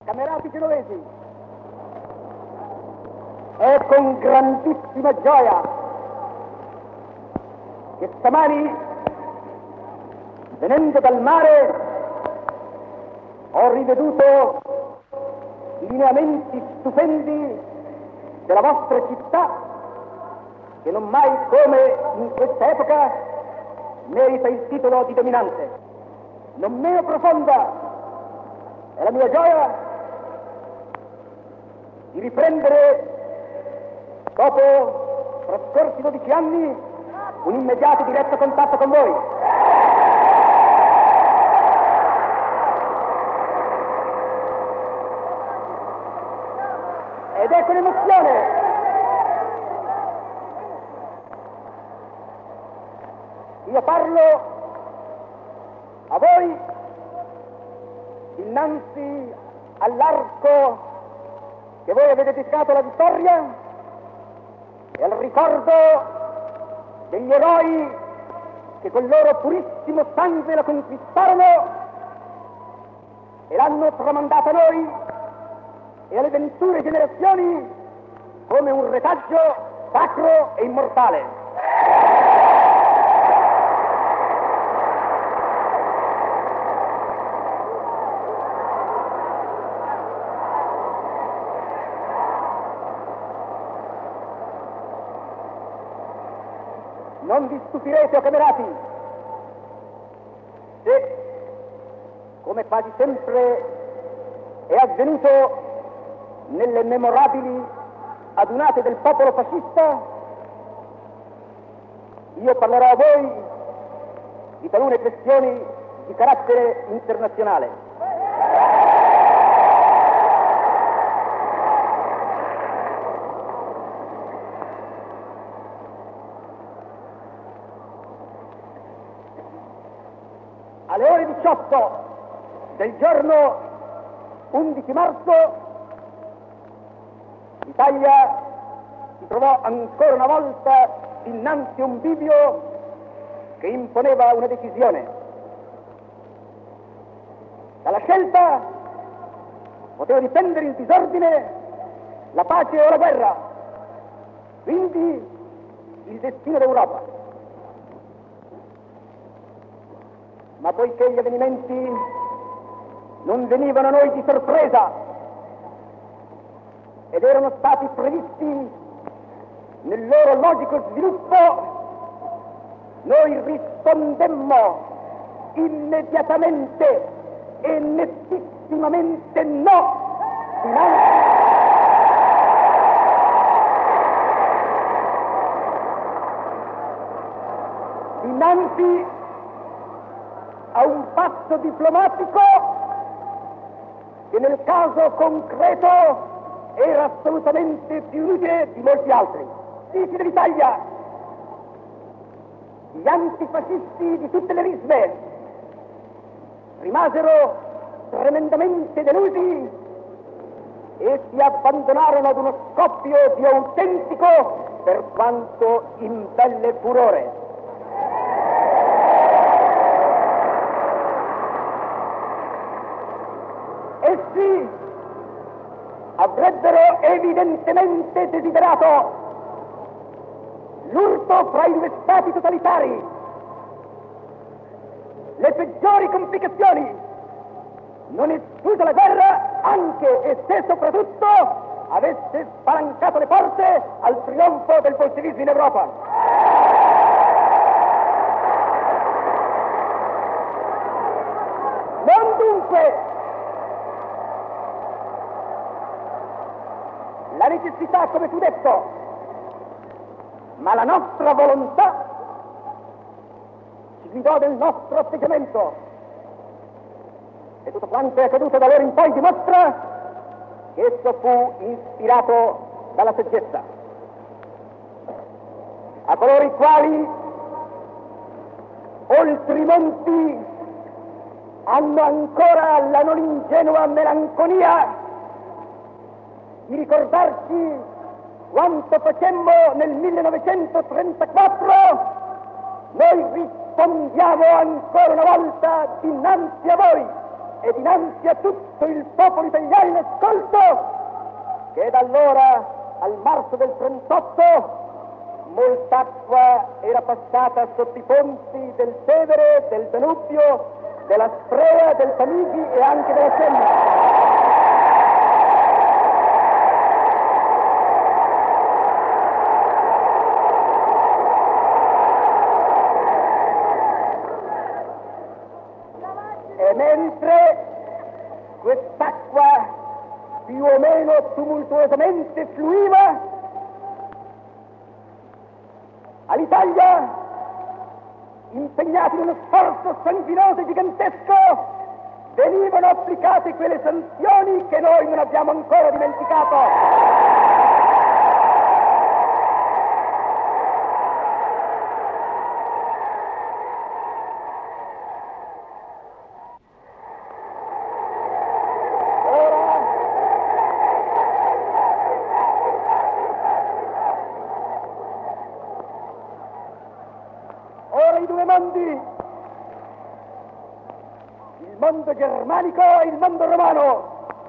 Camerati genovesi, è con grandissima gioia che stamani, venendo dal mare, ho riveduto i lineamenti stupendi della vostra città, che non mai come in questa epoca merita il titolo di dominante. Non meno profonda è la mia gioia di riprendere, dopo trascorsi 12 anni, un immediato diretto contatto con voi. Ed è con emozione io parlo a voi innanzi all'arco che voi avete dedicato alla vittoria e al ricordo degli eroi che col loro purissimo sangue la conquistarono e l'hanno tramandata a noi e alle venture generazioni come un retaggio sacro e immortale. Non vi stupirete, o camerati, se, come quasi sempre è avvenuto nelle memorabili adunate del popolo fascista, io parlerò a voi di talune questioni di carattere internazionale. Alle ore 18 del giorno 11 marzo l'Italia si trovò ancora una volta dinanzi a un bivio che imponeva una decisione. Dalla scelta poteva dipendere il disordine, la pace o la guerra, quindi il destino d'Europa. Ma poiché gli avvenimenti non venivano a noi di sorpresa ed erano stati previsti nel loro logico sviluppo, noi rispondemmo immediatamente e nettissimamente no dinanzi a un passo diplomatico che nel caso concreto era assolutamente più inutile di molti altri. Amici dell'Italia, gli antifascisti di tutte le risme rimasero tremendamente delusi e si abbandonarono ad uno scoppio di autentico, per quanto imbelle, furore. Essi avrebbero evidentemente desiderato l'urto fra i due stati totalitari, le peggiori complicazioni, non esclusa la guerra, anche e se soprattutto avesse spalancato le porte al trionfo del bolscevismo in Europa. Non dunque la necessità, come fu detto, ma la nostra volontà ci guidò nel nostro atteggiamento e tutto quanto è accaduto da allora in poi dimostra che esso fu ispirato dalla saggezza. A coloro i quali oltre i monti hanno ancora la non ingenua melanconia di ricordarci quanto facemmo nel 1934, noi rispondiamo ancora una volta dinanzi a voi e dinanzi a tutto il popolo italiano in ascolto che da allora al marzo del 38 molta acqua era passata sotto i ponti del Tevere, del Danubio, della Sprea, del Tamigi e anche della Senna. E mentre quest'acqua più o meno tumultuosamente fluiva, all'Italia, impegnati in uno sforzo sanguinoso e gigantesco, venivano applicate quelle sanzioni che noi non abbiamo ancora dimenticato. I due mondi, il mondo germanico e il mondo romano,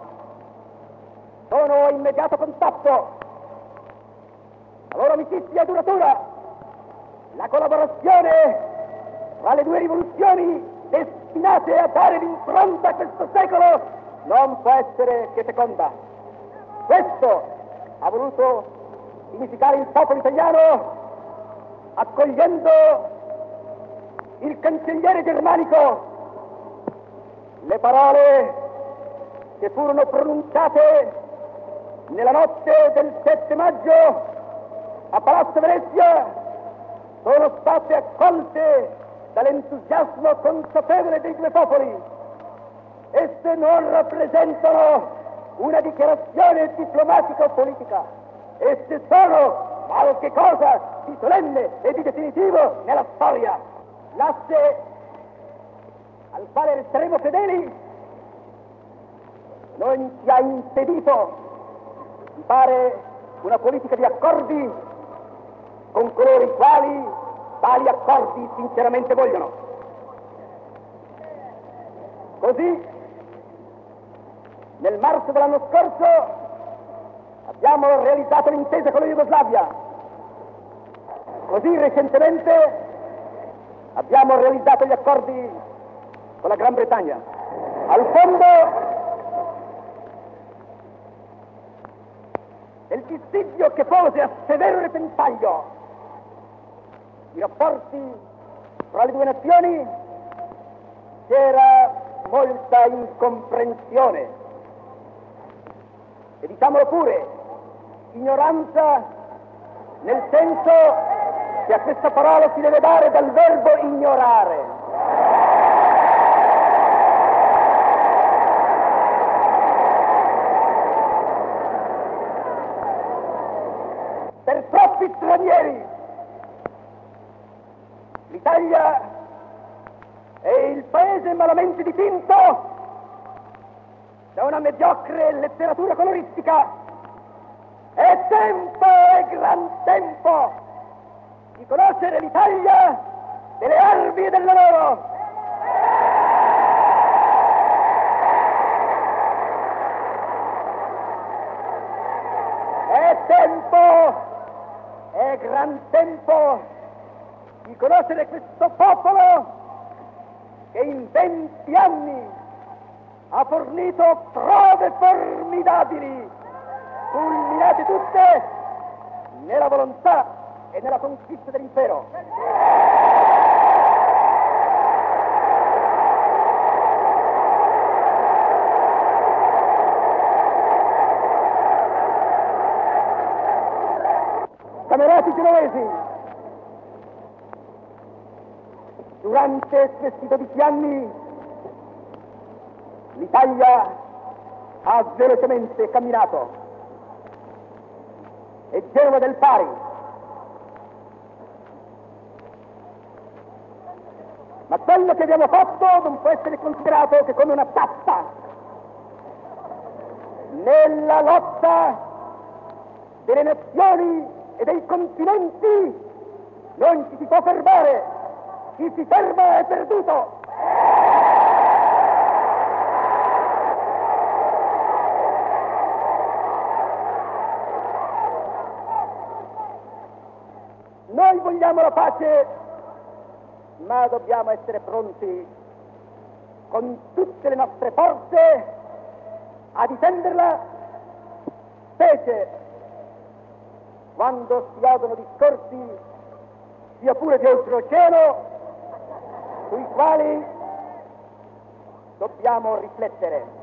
sono a immediato contatto. La loro amicizia duratura, la collaborazione tra le due rivoluzioni destinate a dare l'impronta a questo secolo non può essere che feconda. Questo ha voluto significare il popolo italiano accogliendo il cancelliere germanico le parole che furono pronunciate nella notte del 7 maggio a Palazzo Venezia sono state accolte dall'entusiasmo consapevole dei due popoli. Esse non rappresentano una dichiarazione diplomatica-politica, esse sono qualche cosa di solenne e di definitivo nella storia. L'asse al quale resteremo fedeli non ci ha impedito di fare una politica di accordi con coloro i quali tali accordi sinceramente vogliono. Così, nel marzo dell'anno scorso abbiamo realizzato l'intesa con la Jugoslavia. Così recentemente abbiamo realizzato gli accordi con la Gran Bretagna. Al fondo, del dissidio che pose a severo repentaglio i rapporti tra le due nazioni c'era molta incomprensione e, diciamolo pure, ignoranza, nel senso che a questa parola si deve dare dal verbo ignorare. Per troppi stranieri l'Italia è il paese malamente dipinto da una mediocre letteratura coloristica. È tempo, è gran tempo di conoscere l'Italia delle armi e del lavoro. È tempo, è gran tempo di conoscere questo popolo che in 20 anni ha fornito prove formidabili, culminate tutte nella volontà e nella conquista dell'impero. Camerati genovesi, durante questi 12 anni l'Italia ha velocemente camminato e Genova del pari. Ma quello che abbiamo fatto non può essere considerato che come una tappa nella lotta delle nazioni e dei continenti. Non ci si può fermare, chi si ferma è perduto. vogliamo la pace, ma dobbiamo essere pronti con tutte le nostre forze a difenderla, specie quando si odono discorsi, sia pure di oltreoceano, sui quali dobbiamo riflettere.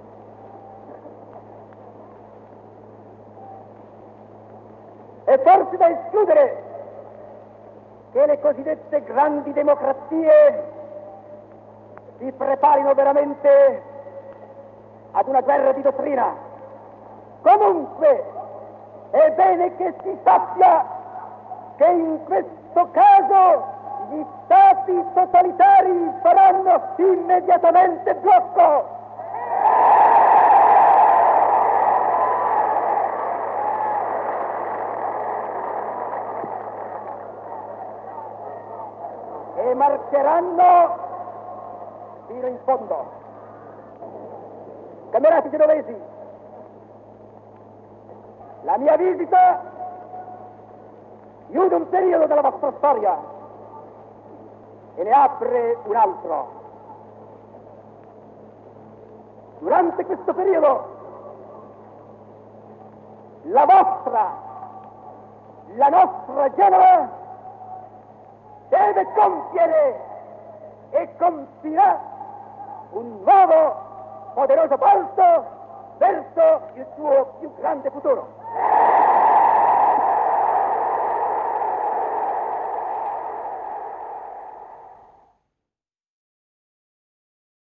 È forse da escludere che le cosiddette grandi democrazie si preparino veramente ad una guerra di dottrina. Comunque è bene che si sappia che in questo caso gli stati totalitari faranno immediatamente blocco. E marcheranno fino in fondo. Camerati genovesi, la mia visita chiude un periodo della vostra storia e ne apre un altro. Durante questo periodo la nostra Genova deve compiere e compirà un nuovo, poderoso passo verso il suo più grande futuro.